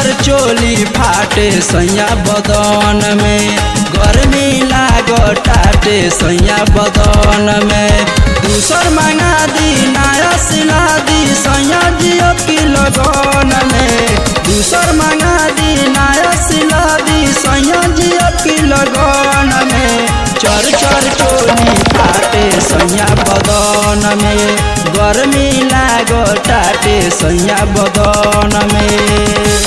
चर चोली फाटे सैया बदन में, गर्मी लागताटे सैया बदन में। दूसर मंगा दी नया सिला दी सैया जियो की लगन में, दूसर मंगा दी नया सिला दी सैया जियो की लगन में। चर चर चोली फाटे सैया बदन में, गर्मी लागताटे सैया बदन में।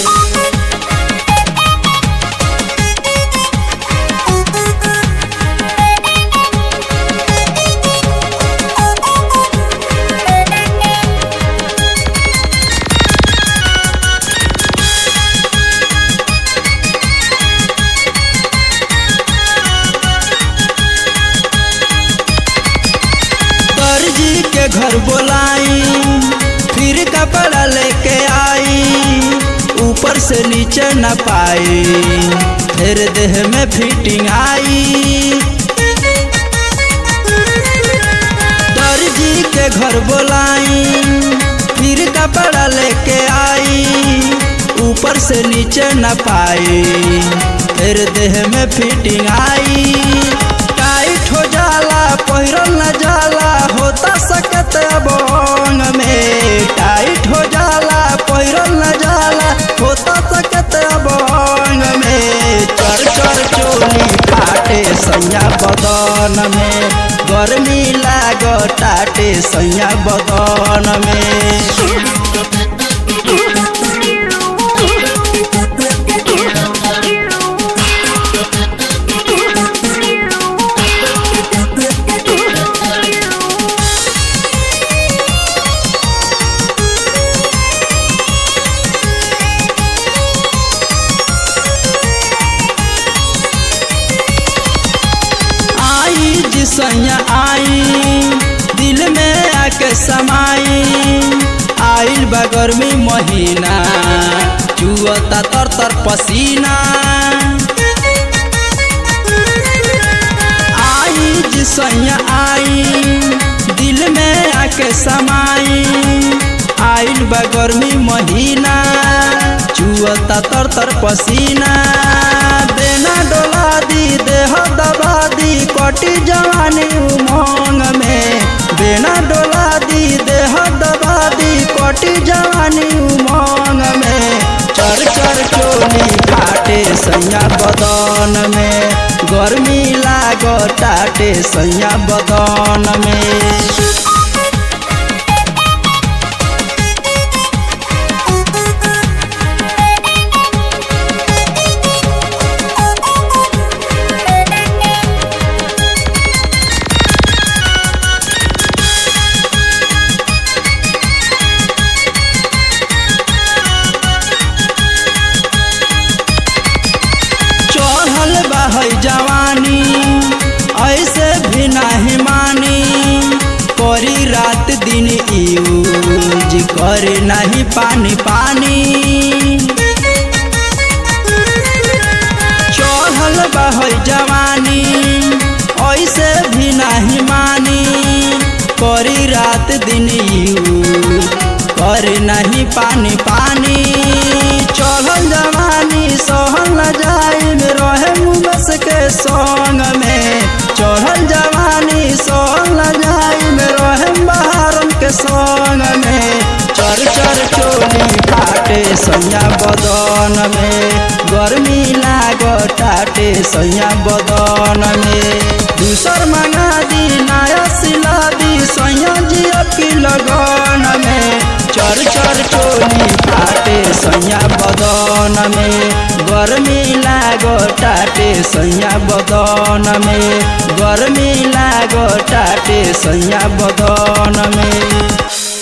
दर्जी के घर बोलाई फिर कपड़ा लेके आई, ऊपर से नीचे न पाई फिर देह में फिटिंग आई। दर्जी के घर बोलाई फिर कपड़ा लेके आई, ऊपर से नीचे न पाई फिर देह में फिटिंग आई। टाइट हो जाला पहिरल न जाला होता सकत बंग में, टाइट हो जाला पहिरल न जाला होता सकत बंग में। चर चर चोली फाटे सैया बदन में, गर्मी लागताटे सैया बदन में। सैया आई दिल में आके समाई, आइल बा गर्मी महीना चुअता तर तर पसीना। आई जी सैया आई दिल में आके समाई, आइल बा गर्मी महीना चुअता तर तर पसीना। देना डोला दी देह दबा दी कटी जवानी उमंग में, देना डोला दी देह दबा दी कटी जवानी उमंग में। चर चर चोली फाटे सैया बदन में, गर्मी लागताटे सैया बदन में। जवानी ऐसे भी नहीं मानी, करी रात दिन यूज करे नहीं पानी पानी। चढ़ल बह जवानी ऐसे भी नहीं मानी, करी रात दिन यूज करे नहीं पानी पानी। चढ़ल जवानी सहल न जाई रहे मुमस के संग में, चढ़ल जवानी सहल न जाई रहे बहारन के संग में। चर चर चोली फाटे सैया बदन में, गर्मी लागताटे सैया बदन में। दूसर मंगा दी नया सिला दी सैया जियो की लगन में। चर चर चोली फाटे सैया बदन में, गर्मी लागताटे सैया बदन में, गर्मी लागताटे सैया बदन में।